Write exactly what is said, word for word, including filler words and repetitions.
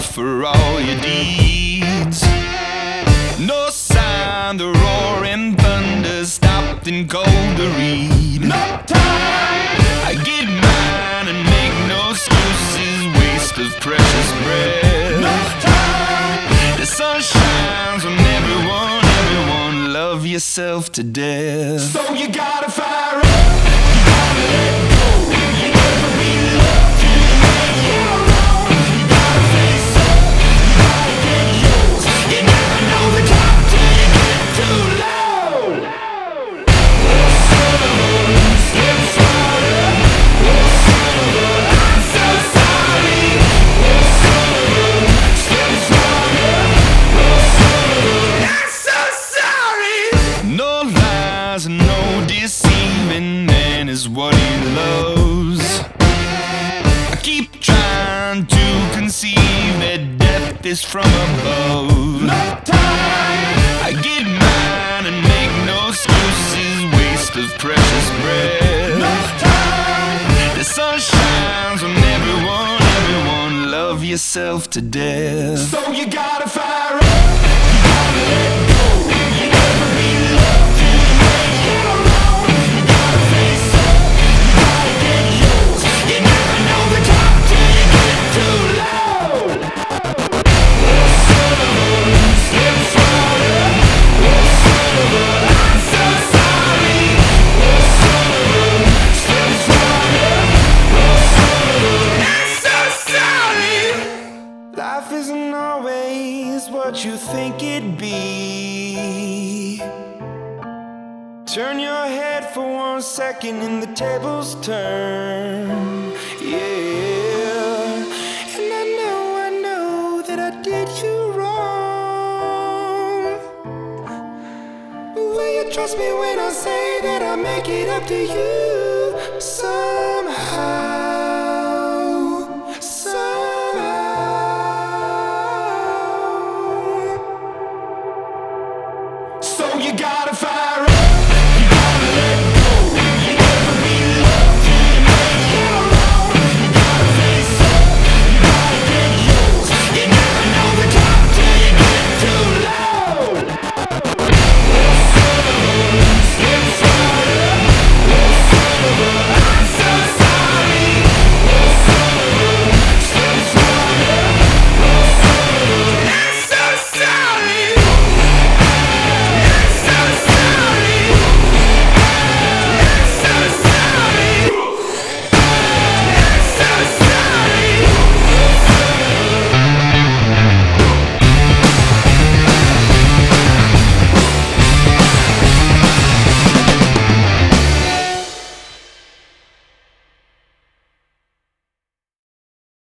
for all your deeds. No sign the roaring thunder stopped and cold to read. No time. I get mine and make no excuses, waste of precious breath. No time. The sun shines on everyone, everyone, love yourself to death. So you gotta fire up, you gotta let go. You never be loved till you make your own. You gotta face up, you gotta get yours. You never know the top till you get too low. Oh son of a, step farther. Oh son of a, I'm so sorry. Oh son of a, step farther. Oh son of a, I'm so sorry. No lies and no deceiving, man is what he loves. I keep trying to conceive that death is from above. No time. I get mine and make no excuses, waste of precious breath. No time. The sun shines on everyone, everyone, love yourself to death. So you gotta fire up, you gotta let go. You never be loved till you make your own. You gotta face up, you gotta get yours. You never know the top till you get too low. Oh son of a, step farther. Oh son of a, I'm so sorry. Oh son of a, step farther. Oh son of a, I'm so sorry. Life isn't always what you think it'd be. Turn your head for one second and the tables turn. Yeah. And I know, I know that I did you wrong. But will you trust me when I say that I'll make it up to you somehow?